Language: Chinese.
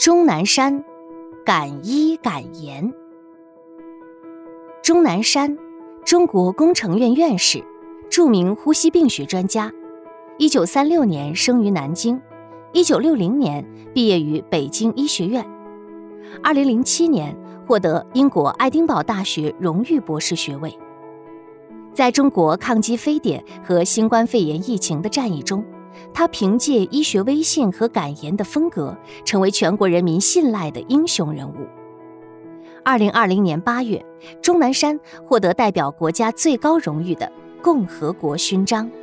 钟南山敢医敢言。钟南山，中国工程院院士，著名呼吸病学专家。1936年生于南京，1960年毕业于北京医学院。2007年获得英国爱丁堡大学荣誉博士学位。在中国抗击非典和新冠肺炎疫情的战役中，他凭借医学威信和敢言的风格，成为全国人民信赖的英雄人物。2020年8月，钟南山获得代表国家最高荣誉的共和国勋章。